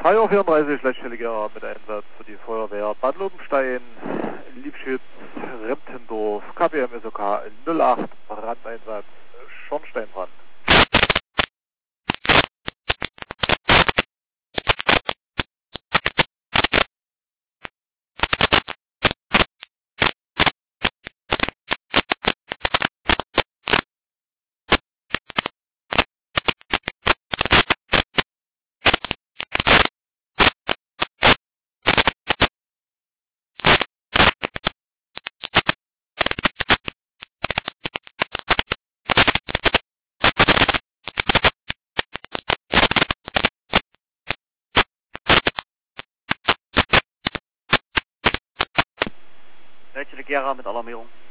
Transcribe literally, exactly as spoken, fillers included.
Feuer vierunddreißig, Leitstelle mit Einsatz für die Feuerwehr Bad Lobenstein, Liebschütz, Remptendorf, K B M S O K null acht, Brandeinsatz, Schornsteinbrand. Leitstelle Gera mit Alarmierung.